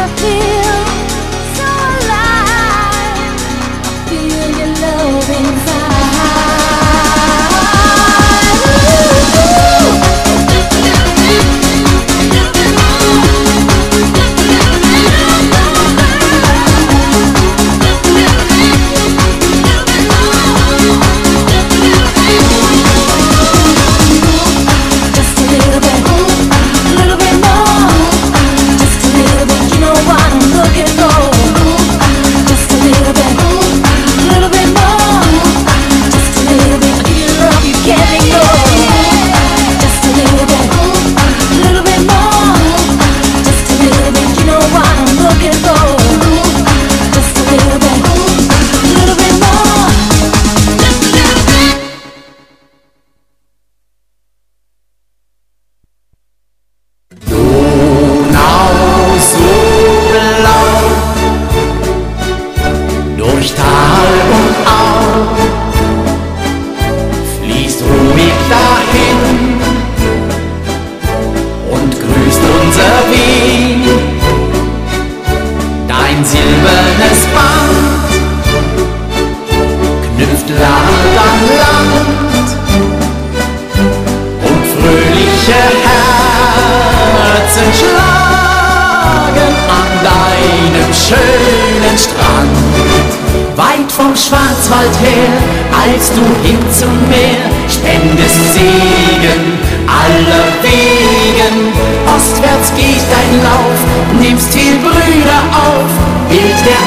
Schwarzwald her, als du hin zum Meer spendest Segen aller Wegen. Ostwärts geht dein Lauf, nimmst viel Brüder auf, Bild der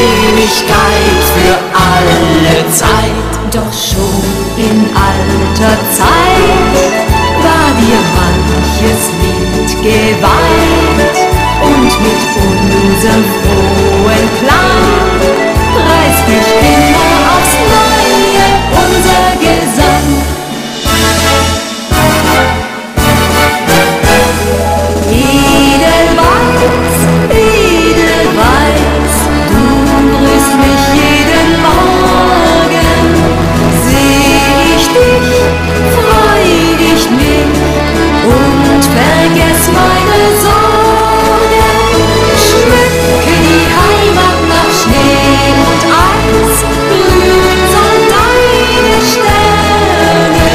Einigkeit für alle Zeit. Doch schon in alter Zeit war dir manches Lied geweiht, und mit unserem frohen Klang reißt dich immer aufs Neue unser Gesang. Edelweiß, du grüßt mich jeden Morgen. Seh ich dich, freu ich mich und vergess meine Sorgen. Schmücke die Heimat nach Schnee und Eis, blüht soll deine Sterne.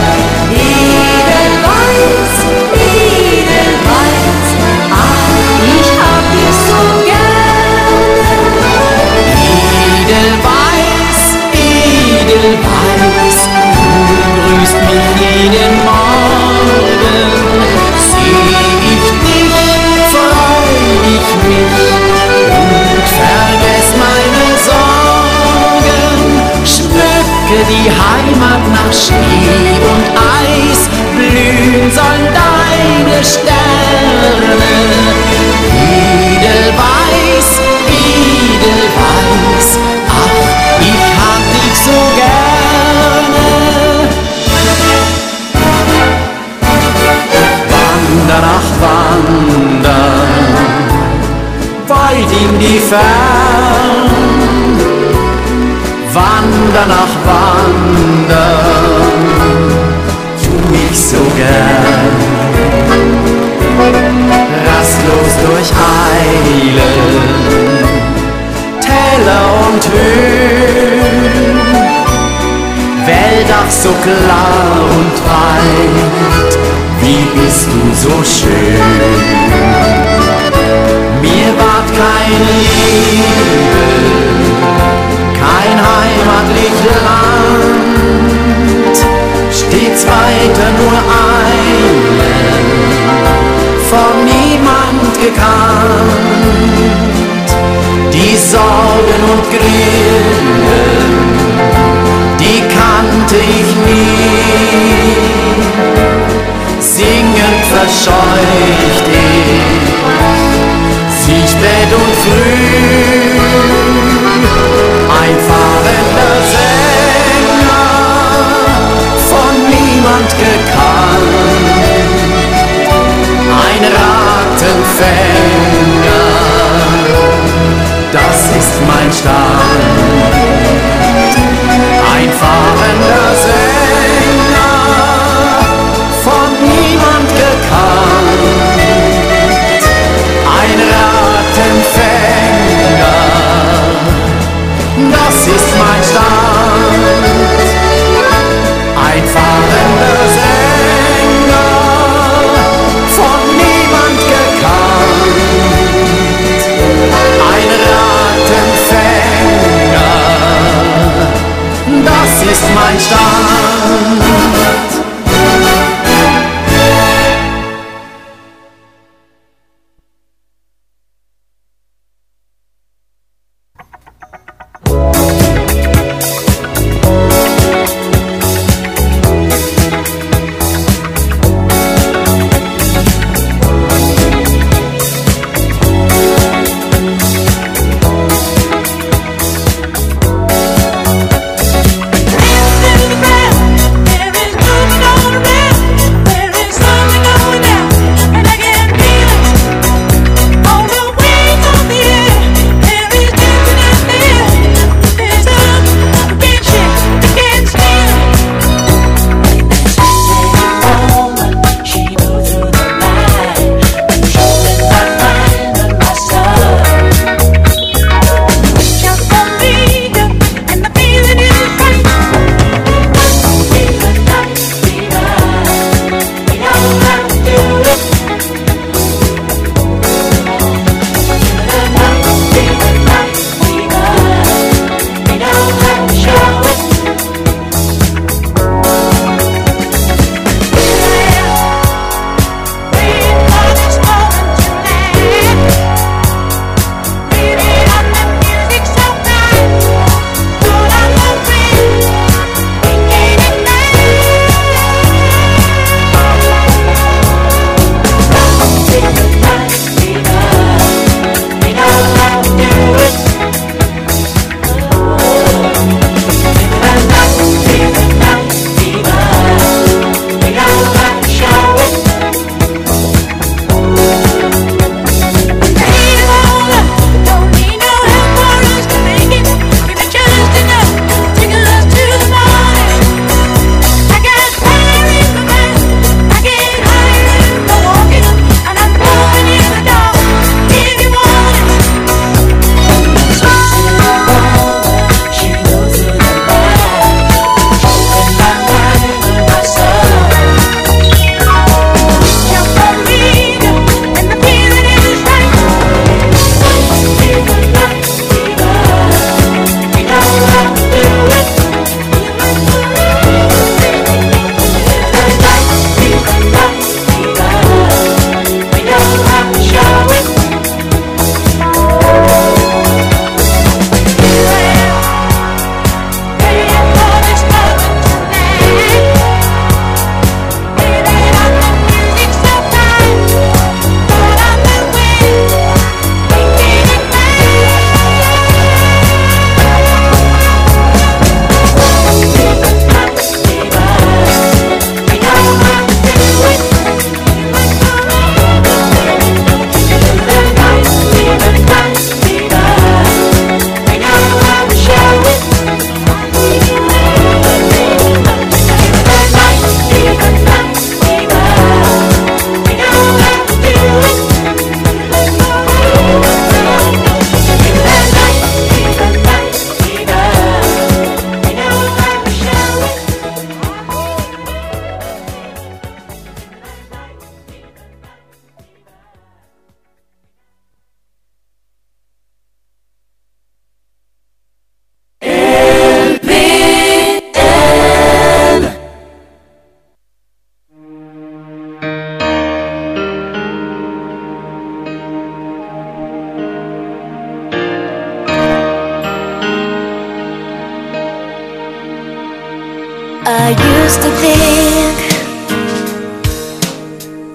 Edelweiß, Edelweiß, ach, ich hab dich so gerne. Edelweiß, Edelweiß, du grüßt mich jeden Morgen. Seh ich dich, freu ich mich und vergess meine Sorgen. Schmücke die Heimat nach Schnee und Eis, blühen sollen deine Sterne. Edelweiß, Edelweiß, ach, ich hab dich so gerne. Wander nach Wander, weit in die Fern. Wander nach Wander, tu ich so gern. Rastlos durcheilen Täler und Höhen, Wälder so klar und weit, wie bist du so schön. Mir ward kein Liebe, kein heimatlich Land, stets weiter nur einen, von niemand gekannt. Die Sorgen und Grillen, die kannte ich nie, singend verscheucht ich sie spät und früh. Ein fahrender Sänger, von niemand gekannt, ein Rattenfänger, das ist mein Stand. Ein fahrender Sänger, von niemand gekannt, ein Rattenfänger,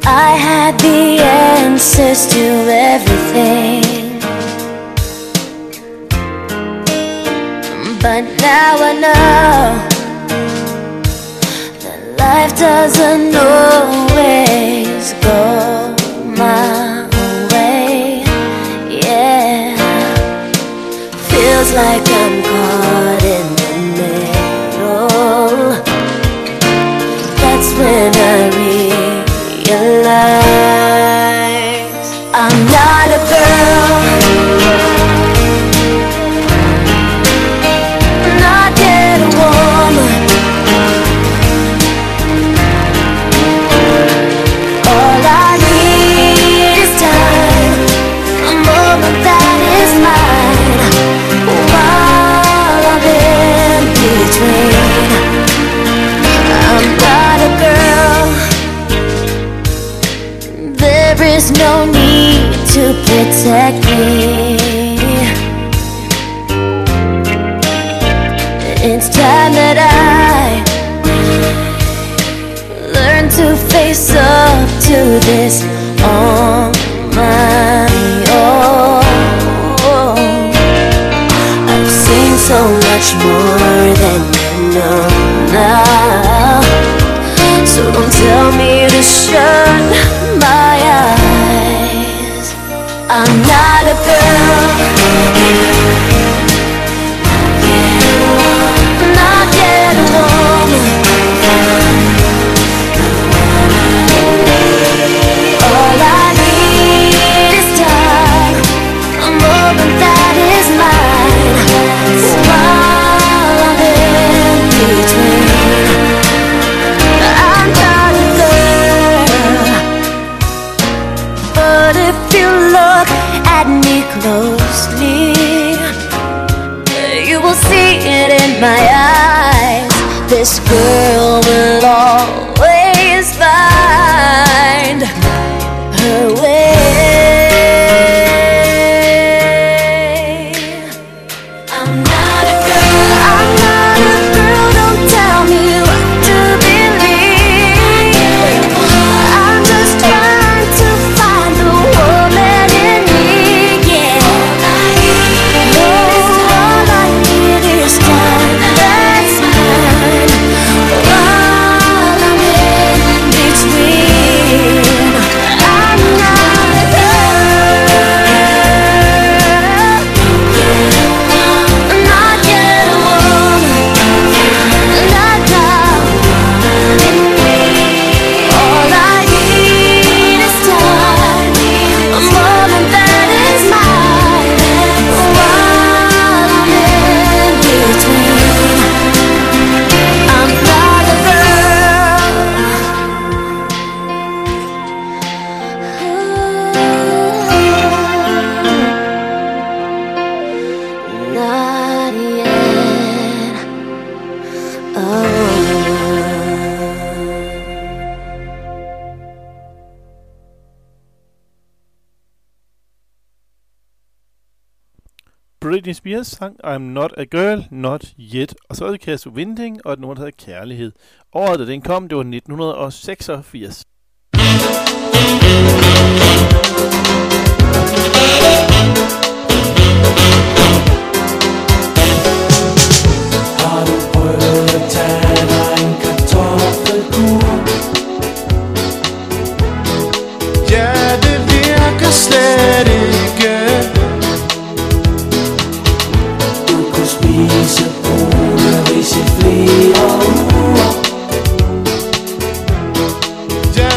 I had the answers to everything, but now I know that life doesn't always go my way. Yeah, feels like I'm caught in the middle. That's when I realize I'm not a girl, not yet a woman. All I need is time, a moment that is mine, while I'm in between. I'm not a girl, there is no need to protect me. It's time that I learn to face up to this on my own. I've seen so much more than you know now, so don't tell me to shut my eyes. I'm not a girl, not yet a woman. All I need is time, a moment that is mine, while I'm in between. I'm not a girl, but if you look at me closely, you will see it in my eyes. This girl will always find her way. I'm not a girl, I'm not a girl, don't tell me what to believe. I'm just trying to find the woman in me, yeah. All I need is time, that's mine, while I'm in between. I'm not a girl, not yet a woman, not now. All I need is time, a moment that is mine, while I'm in between. I'm not a girl, not yet a woman. Britney Spears sang I'm Not a Girl, Not Yet. Og så var det Kasper Winding og et nummer, der hedder Kærlighed. Året, da den kom, det var 1986. Har du prøvet at tage dig en kartoffelkur? Ja, det virker slet ikke. Du kunne spise brune ris i flere uger. Ja,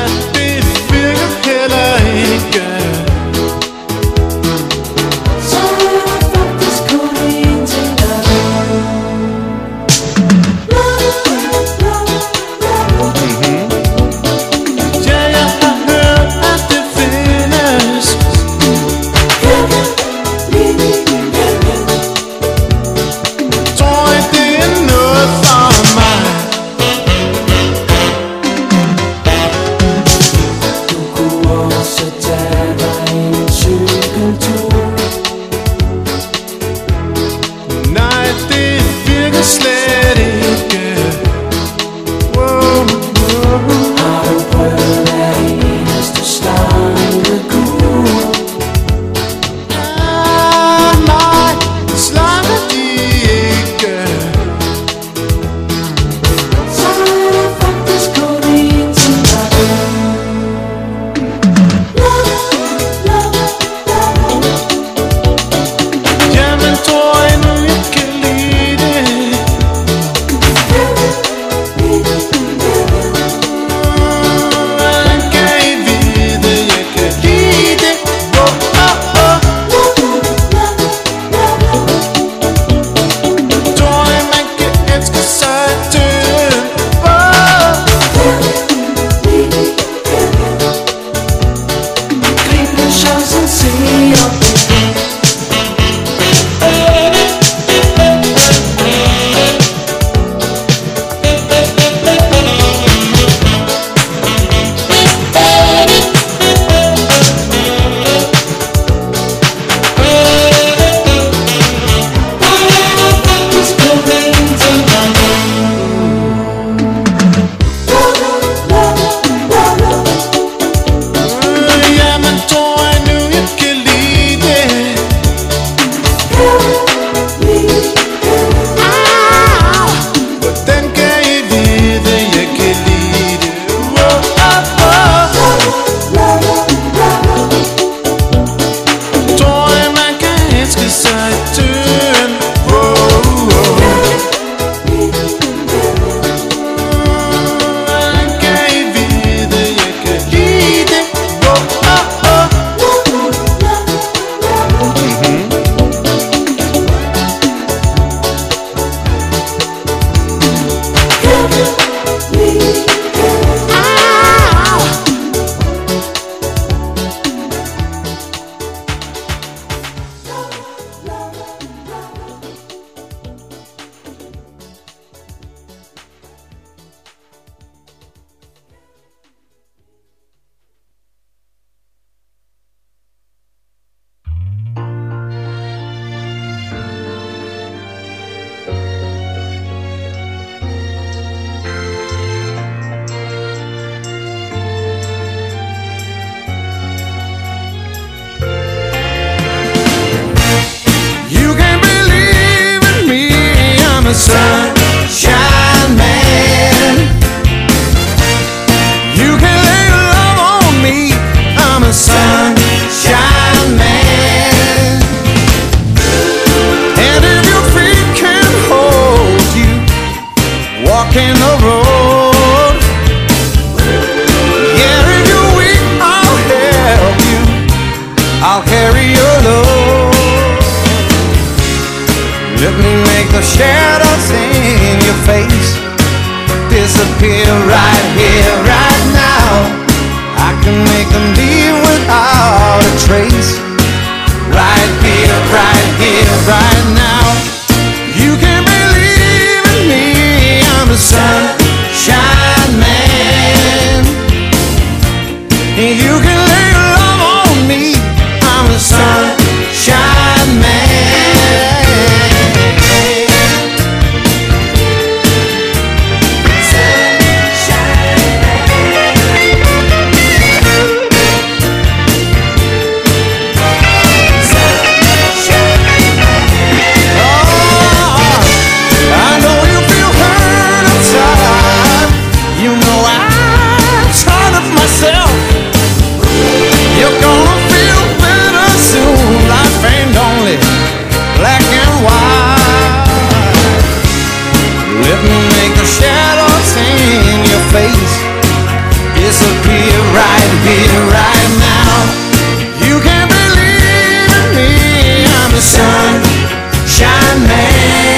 a sunshine man. You can lay love on me. I'm a sunshine man. And if your feet can't hold you walking the road, yeah, if you're weak, I'll help you. I'll carry your load. Let me make the shadows in your face disappear right here, right now. I can make them leave without a trace. Right here, right now. You can believe in me. I'm the sunshine man. You can lay love on me. I'm the sunshine man. You're gonna feel better soon. Life ain't only black and white. Let me make the shadows in your face disappear right here, right now. You can believe in me. I'm the sunshine man.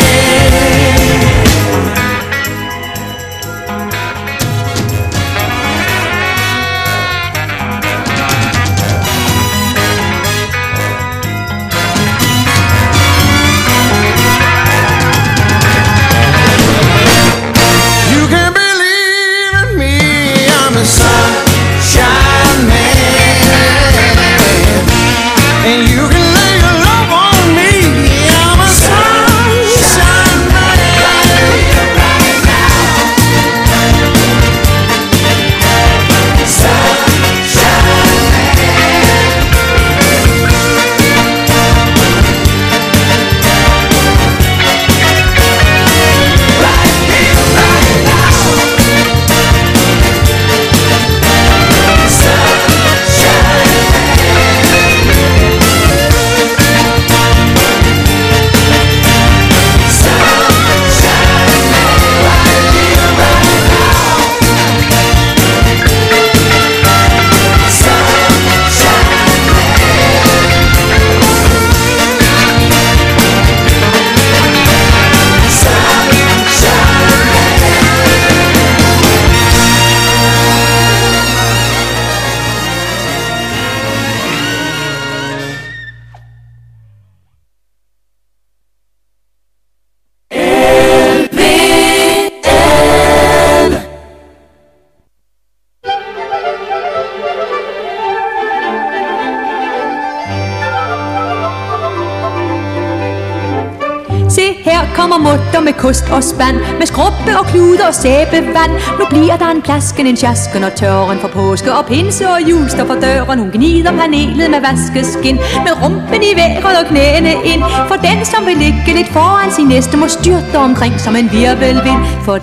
Kommer mutter med kost og spand, med skrubbe og klude og sæbevand. Nu bliver der en plasken, en sjasken og tørren for påske og pinse og jul står for døren. Hun gnider panelet med vaskeskin, med rumpen i vejret og knæene ind. For den som vil ligge lidt foran sin næste må styrte omkring som en virvelvind. For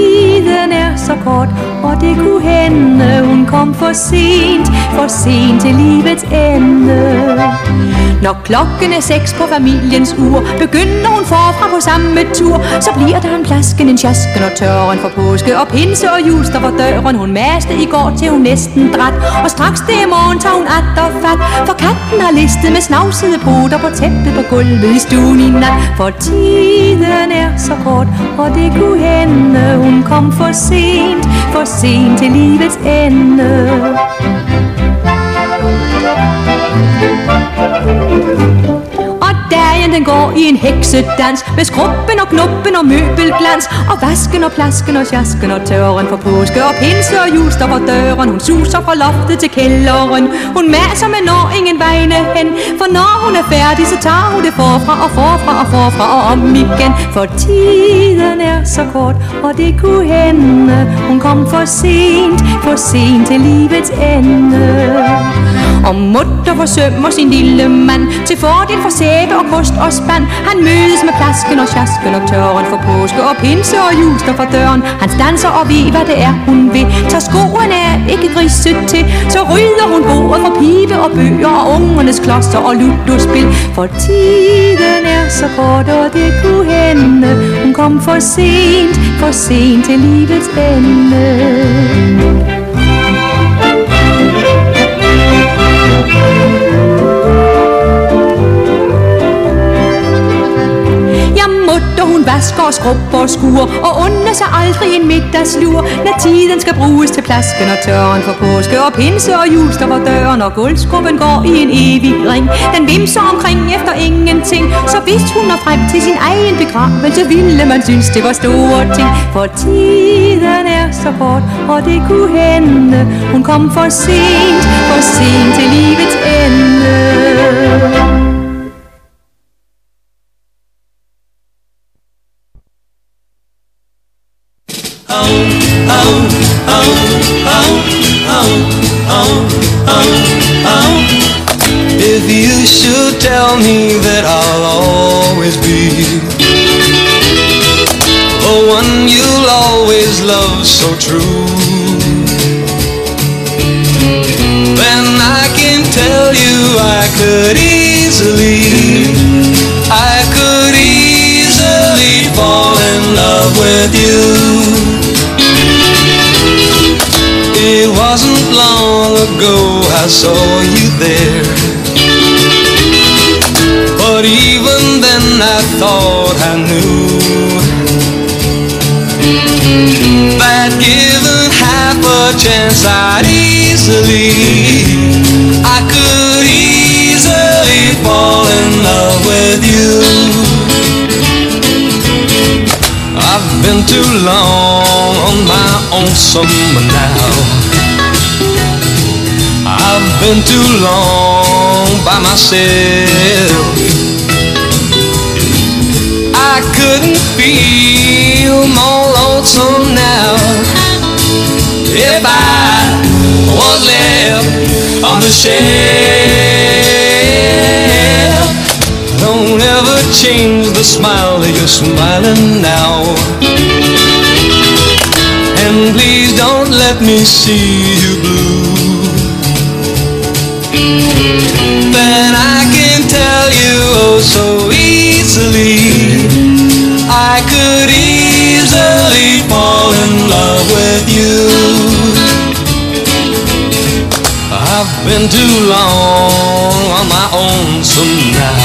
tiden er så kort, og det kunne hende hun kom for sent til livets ende. Når klokken er 6 på familiens ur, begynder hun forfra på samme tur. Så bliver der en plasken, en sjasken og tørren for påske og pinse og jul står for døren. Hun maste i går til hun næsten dræt, og straks det er morgen tager hun at og fat. For katten har listet med snavsede poter på tæppet på gulvet i stuen i nat. For tiden er så kort, og det kunne hende hun kom for sent til livets ende. Dagen den går i en heksedans, med skrubben og knuppen og møbelglans, og vasken og plasken og sjasken og tørren for påske og pinse og jul står for døren. Hun suser fra loftet til kælderen, hun maser men når ingen vegne hen. For når hun er færdig, så tager hun det forfra og forfra og forfra og om igen. For tiden er så kort, og det kunne hende hun kom for sent til livets ende. Og mutter forsømmer sin lille mand til fordel for sæbe og kost og spand. Han mødes med plasken og sjasken og tørren for påske og pinse og jul står for døren. Han standser og ved hvad det er hun vil. Tag skoene af, ikke griset til. Så rydder hun bordet for pibe og bøger og ungernes klodser og ludospil. For tiden er så kort, og det kunne hende hun kom for sent til livets ende. Hun vasker og skrubber og skuer og under sig aldrig en middagslur. Når tiden skal bruges til plasken og tørren for påske og pinse og jul står for døren, og gulvskrubben går i en evig ring. Den vimser omkring efter ingenting. Så hvis hun når frem til sin egen begravelse, ville man synes det var store ting. For tiden er så kort, og det kunne hende hun kom for sent til livets ende. If you should tell me that I'll always be the one you'll always love so true, then I can tell you I could easily fall in love with you. It wasn't long ago I saw you there, but even then I thought I knew that given half a chance I could easily fall in love with you. I've been too long on my own summer now. I've been too long by myself. I couldn't feel more lonesome now if I was left on the shelf. Don't ever change the smile that you're smiling now, and please don't let me see you blue. Then I can tell you oh so easily I could easily fall in love with you. I've been too long on my own, so now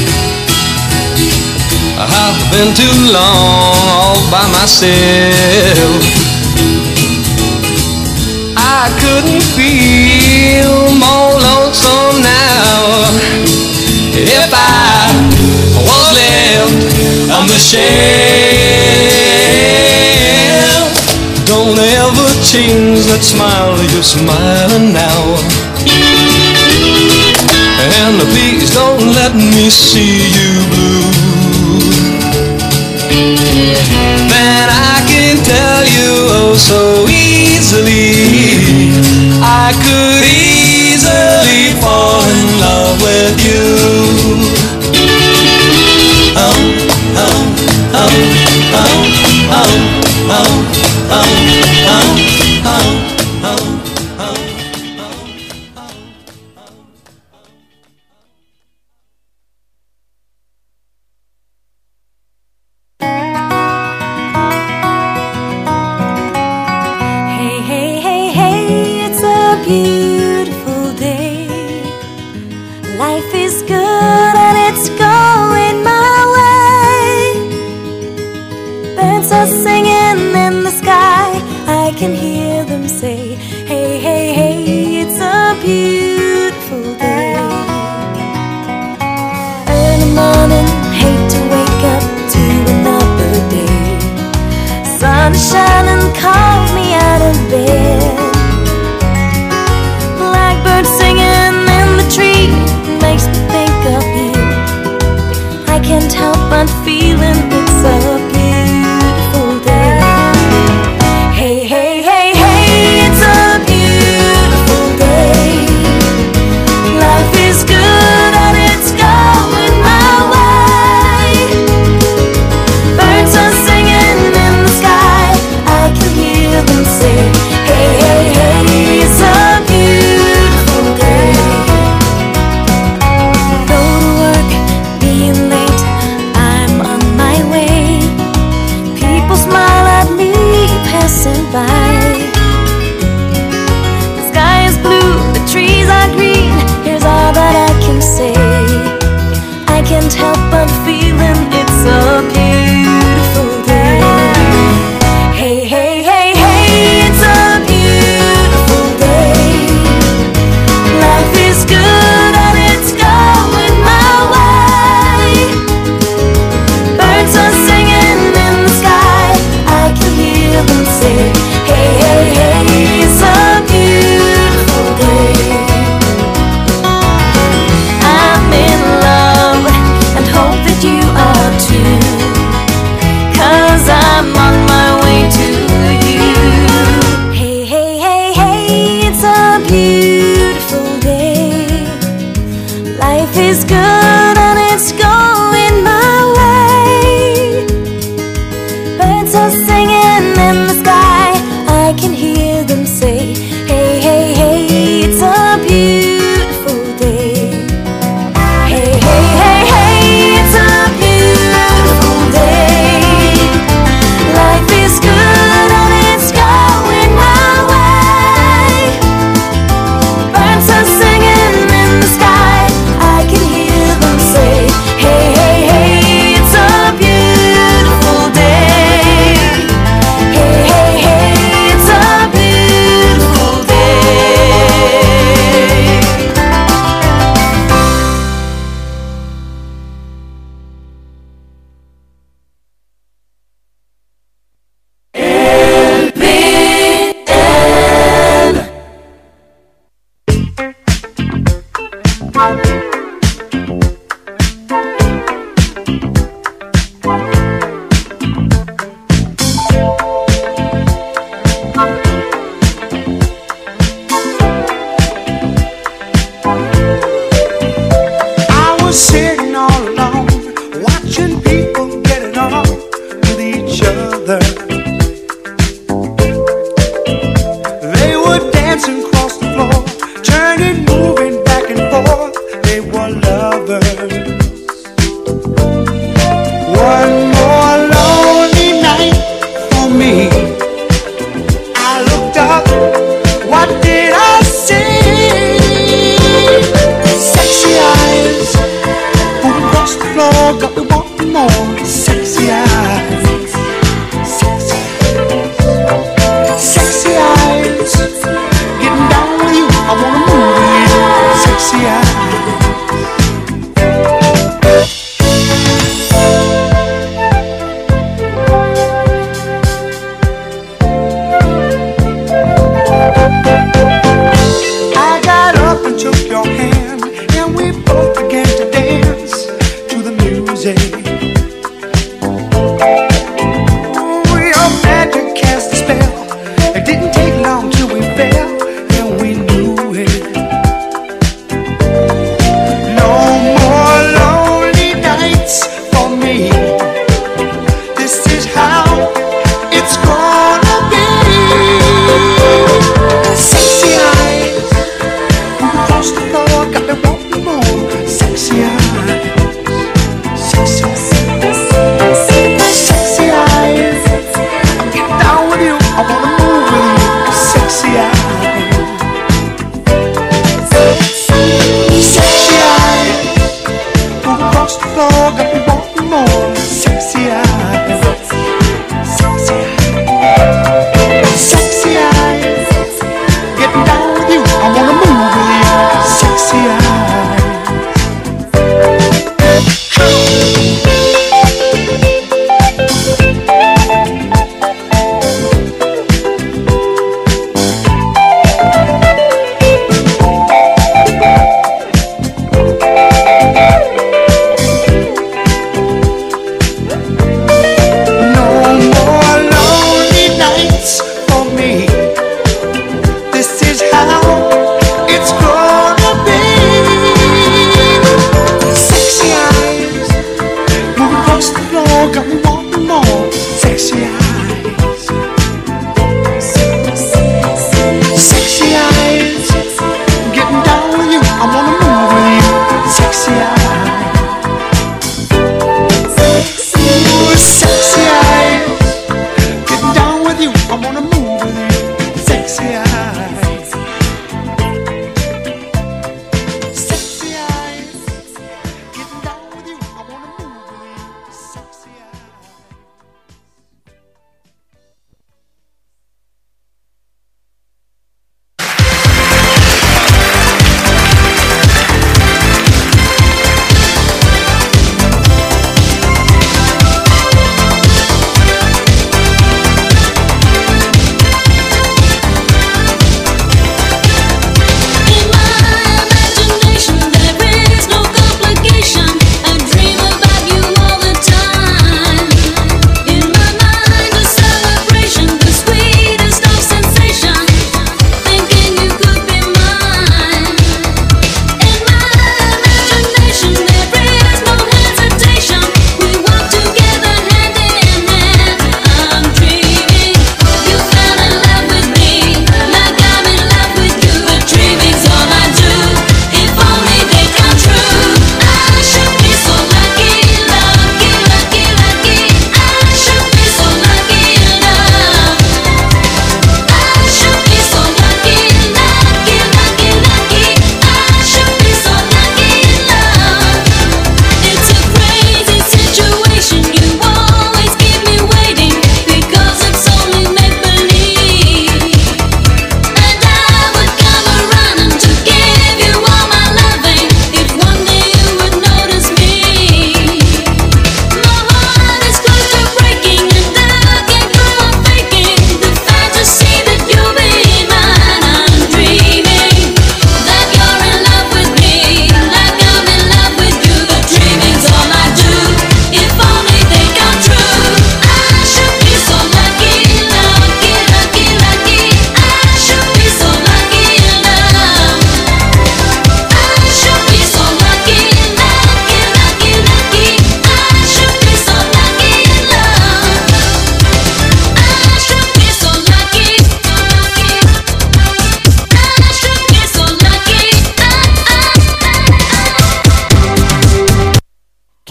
I've been too long all by myself. I couldn't feel more lonesome now if I was left on the shelf. Don't ever change that smile that you're smiling now, and please don't let me see you blue. Then I can tell you oh so easily I could easily fall in love with you. Oh, oh, oh, oh, oh, oh, oh, oh, oh, oh, oh. Beautiful day. Life is good and it's going my way. Birds are singing in the sky. I can hear them say, hey, hey, hey, it's a beautiful day. Early morning, hate to wake up to another day. Sun is shining, calls me out of bed. Blackbird singing in the tree makes me think of you. I can't help but feeling it's a beautiful day. Hey, hey, hey, hey, it's a beautiful day. Sitting all alone, watching people getting on with each other. They were dancing across the floor, turning, moving back and forth. They were lovers. One more lonely night for me. I looked up, what did I see? Sexy eyes,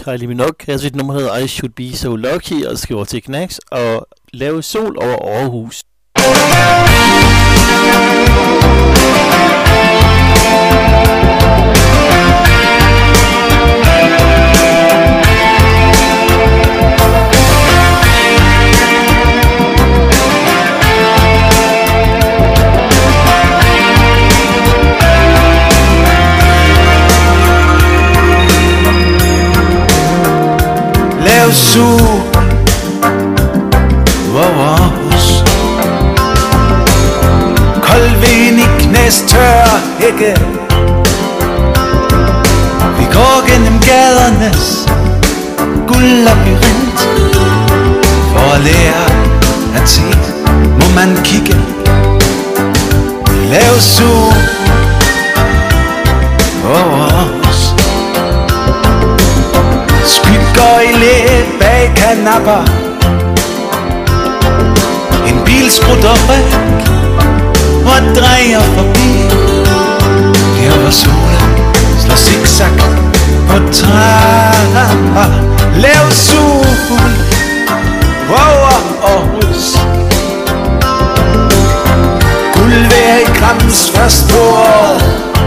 Kylie Minogue har sit nummer hedder I Should Be So Lucky og skriver til Knacks og lave sol over Aarhus. Lav sol over os. Kold vind i knæstør hække. Vi går gennem gadernes guldlabyrint. For at lære at se, må man kigge. Lav sol over os. Skygger i læ bag kanapper. En bil sprutter væk og drejer forbi. Der hvor solen slår zigzag på trapper. Lav sol over Aarhus. Guldvejr i Grams først på året.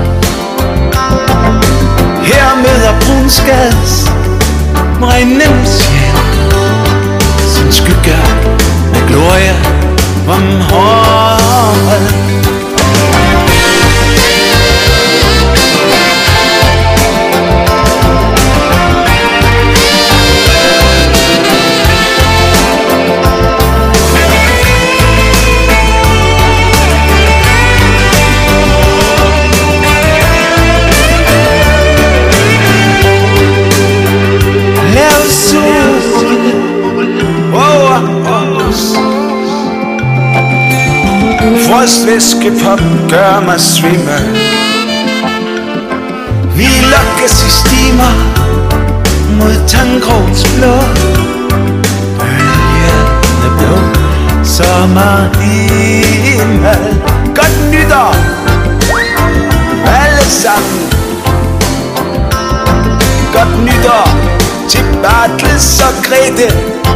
Her møder Brunskads brændende sjæl sin skygge med glorie om håret. Frostvæskepop gør mig svimmel. Vi lokkes i stimer mod Tangkrogs blå. Bølgende blå sommerhimmel. Godt nytår alle sammen. Godt nytår til Bartels og Grete.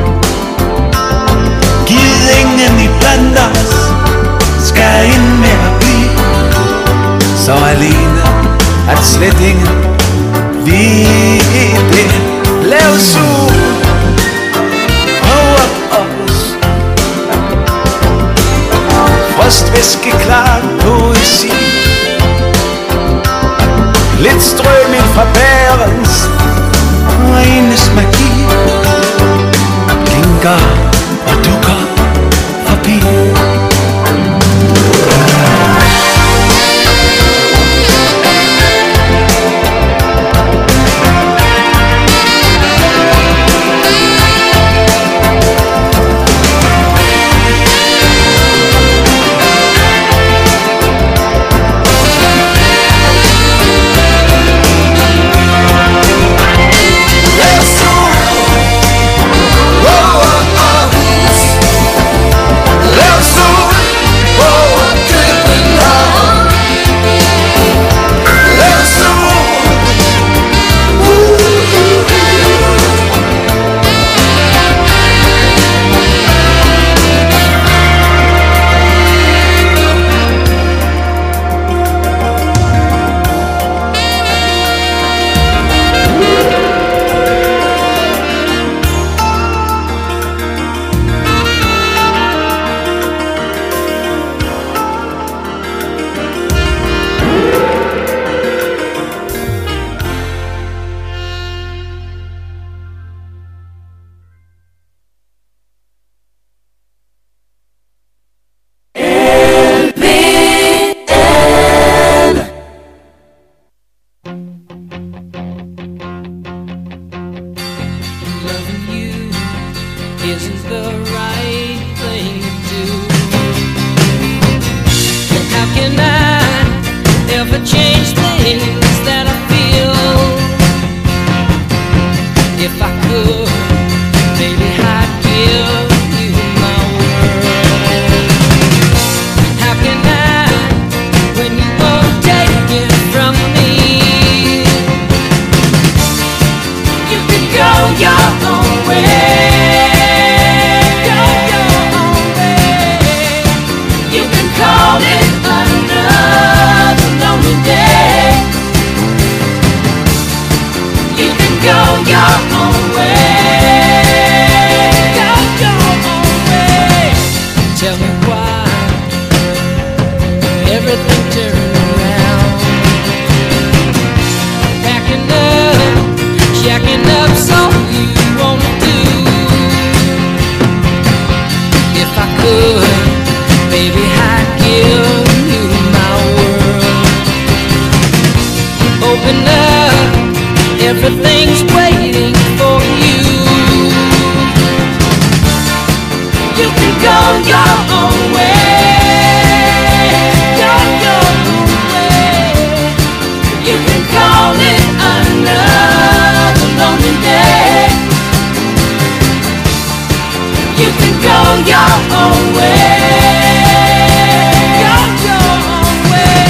Giv ingen i blandt os skal ind med at blive så alene, at slet ingen ved det. Lav sol over os. Frostvæske klar poesi. Lidt strøm fra bærens og enes magi. Blinker og dukker forbi. You can go. everything's waiting for you. You can go your own way, go your own way. You can call it another lonely day. You can go your own way, go your own way.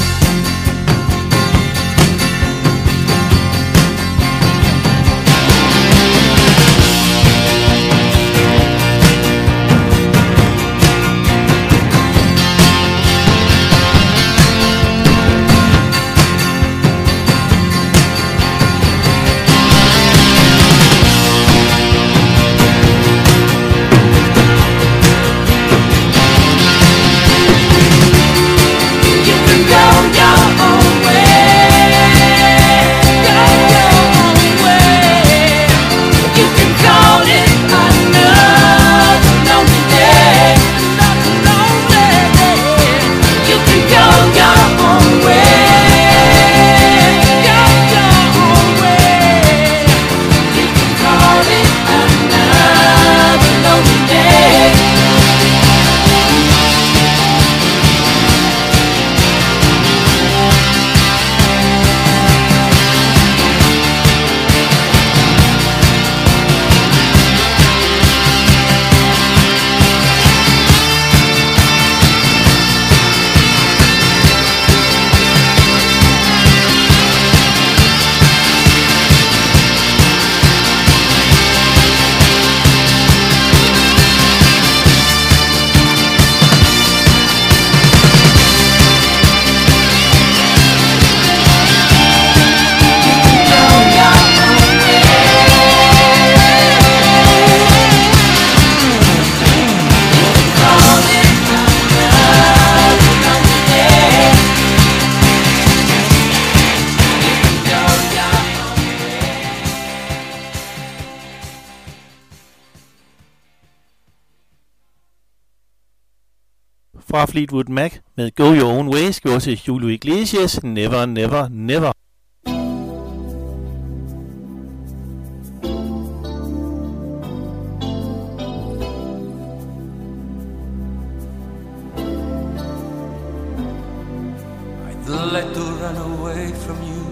Fra Fleetwood Mac med Go Your Own Way skal vi også til Julio Iglesias Never Never Never. I'd like to run away from you,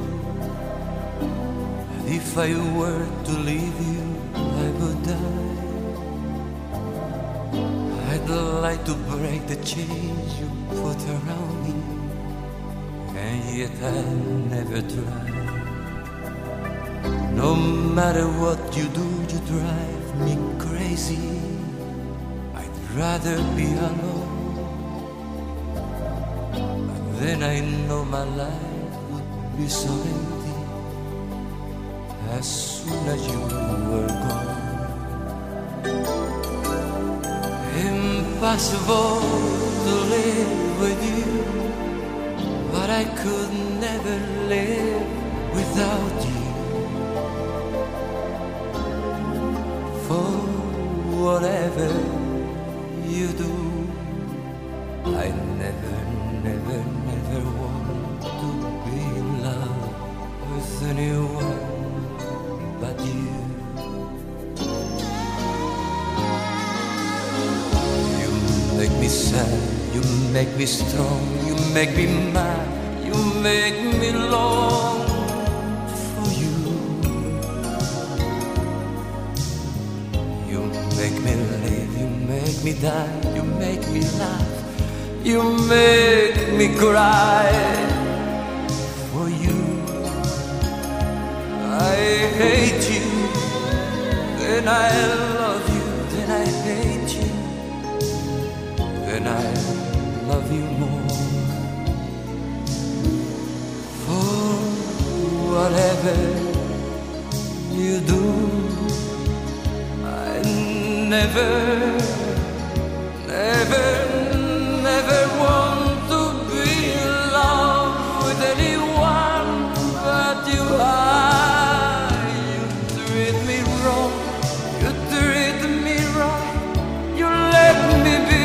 and if I were to leave you, I would die. I'd like to break the chains you put around me, and yet I never try. No matter what you do, you drive me crazy. I'd rather be alone, but then I know my life would be so empty as soon as you were gone. Impossible to live with you, but I could never live without you. For whatever you do, I never, never, never want to be in love with anyone but you. Make me sad, you make me strong, you make me mad, you make me long for you. You make me live, you make me die, you make me laugh, you make me cry for you. I hate you, then I love you, then I hate you, then I love you more. For whatever you do, I never, never, never want to be in love with anyone but you. You treat me wrong, you treat me right, you let me be.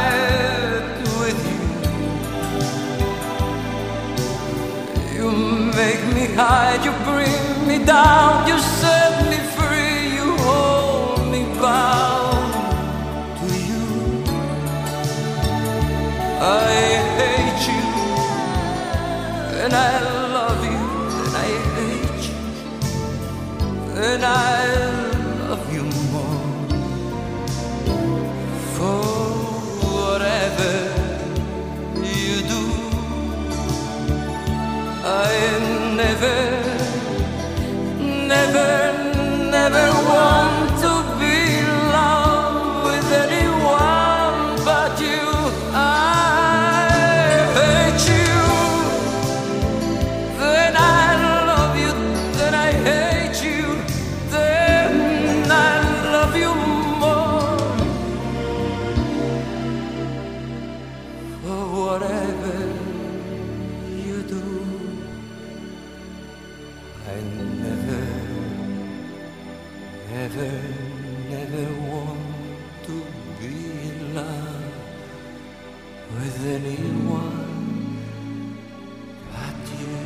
You hide, you bring me down, you set me free, you hold me bound to you. I hate you, and I love you, and I hate you, and I love you more. For whatever you do, I never, never, never want to be in love with anyone but you. I hate you, then I love you, then I hate you, then I love you more. For whatever you do, I never, never, never want to be in love with anyone but you.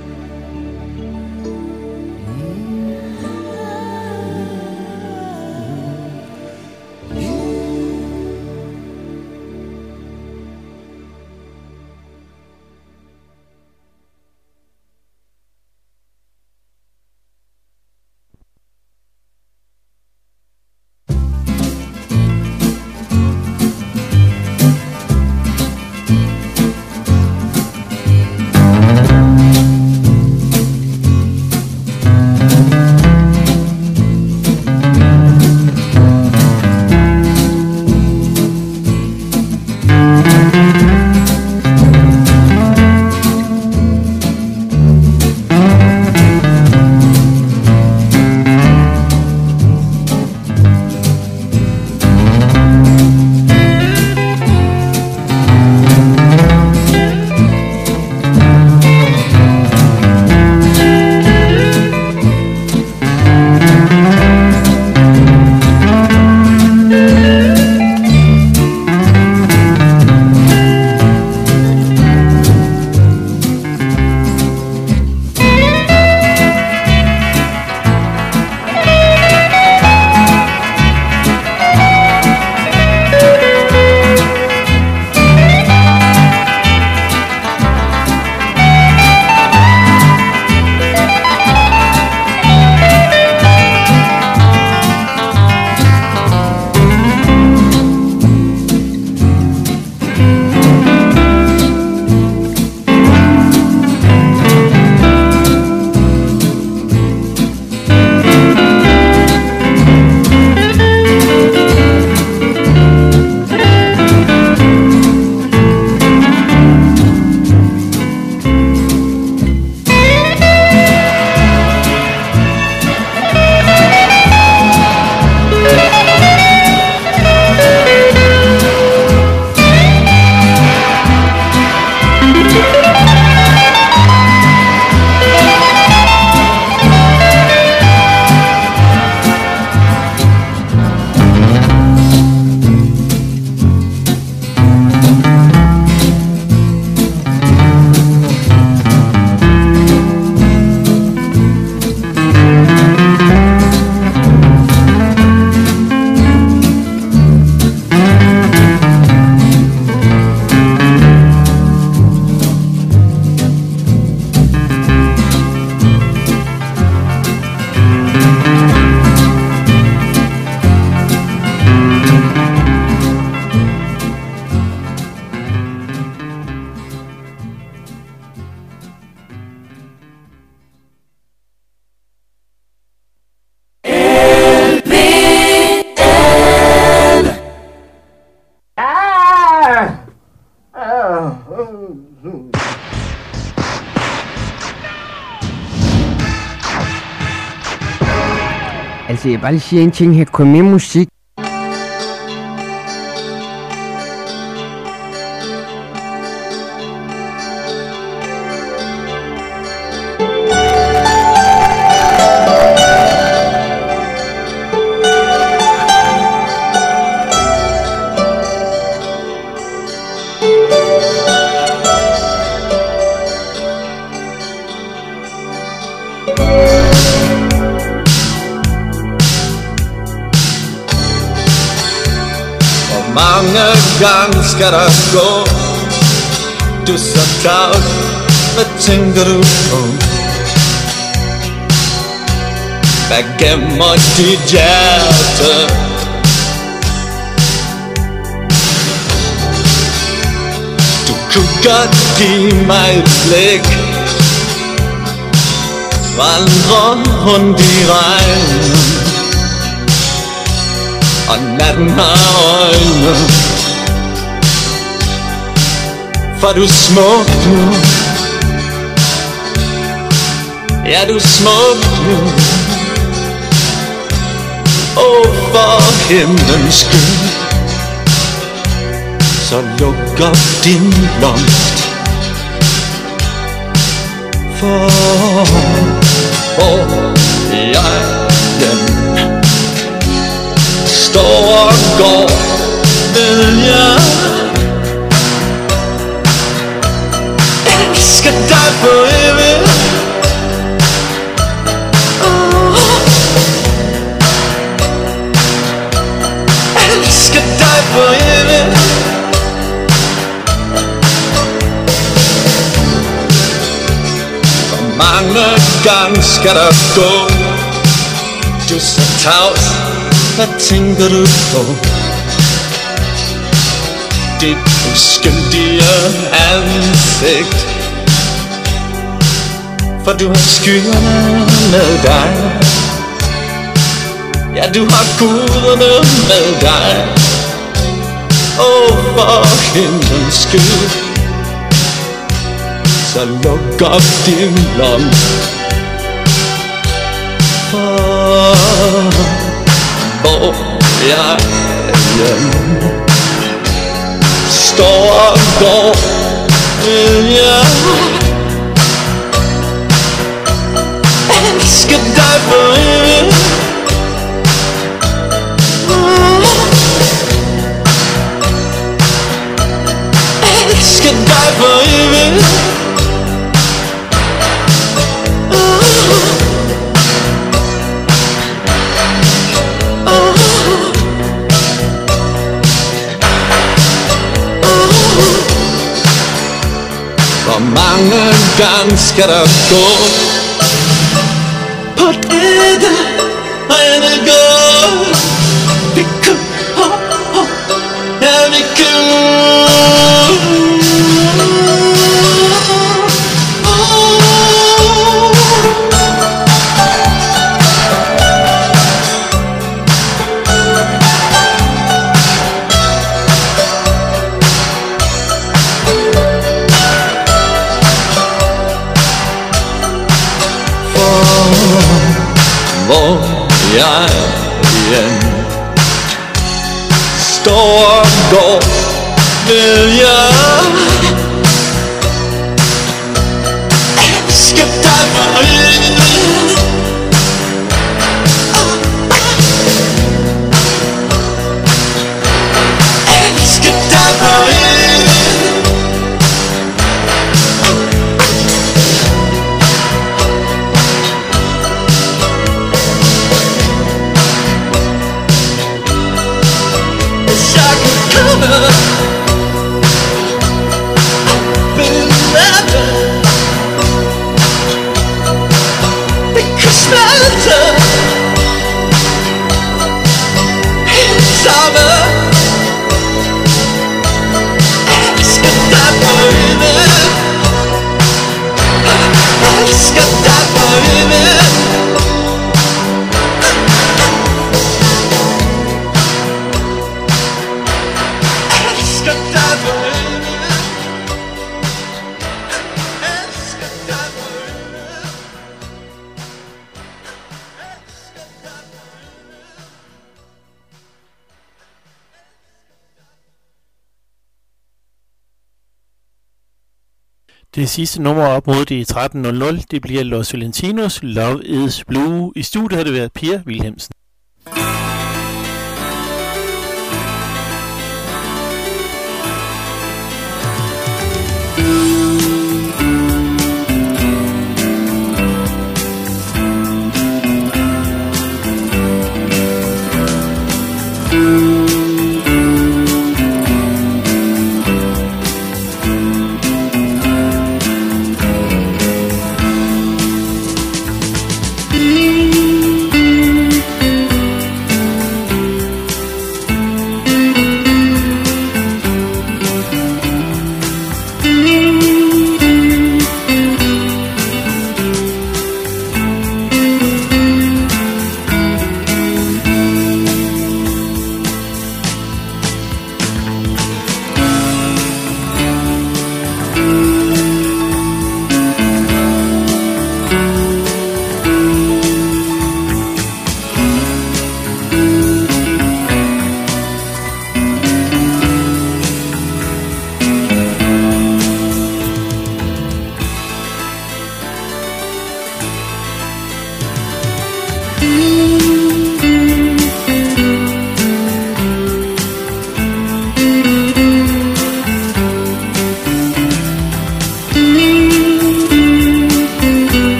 Altså, jeg bare lige sige en ting her. Kom med musik. gang skal der gå. Du er så tavs, hvad tænker du på? Hvad gemmer dit hjerte? Du kunne godt give mig et blik, vandre rundt i regnen, og natten har øjne. For du er smuk nu, ja du er smuk nu. For himlens skyld, så luk op din blomst. For jeg står og går, vil jeg elske dig for evigt. Elske dig for evigt. Hvor mange gange skal der gå? Du er så tavs, hvad tænker du på? Dit uskyldige ansigt, for du har skyerne med dig. Ja, du har guderne med dig. For himlens skyld, så luk op din blomst. For hvor jeg står og går, vil jeg elske dig for evigt. Elske dig for evigt. Hvor mange gange skal der gå? På dette rene gå. Vi kan, ja vi kan. Hvor jeg står og går, vil jeg elske dig for evigt. Elske dig for evigt. Det sidste nummer op mod de 13.00, det bliver Los Valentinos, Love is Blue. I studiet har det været Per Wilhelmsen.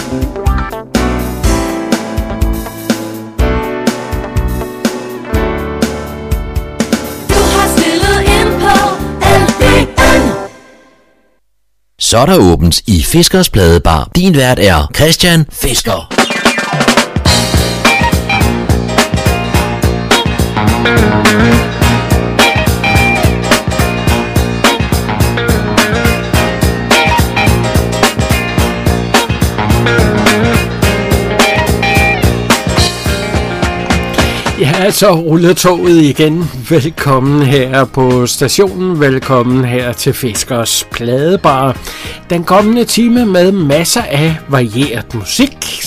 Så er der åbent i Fiskers Pladebar. Din vært er Christian Fisker. Ja, så ruller toget igen. Velkommen her på stationen. Velkommen her til Fiskers Pladebar. Den kommende time med masser af varieret musik.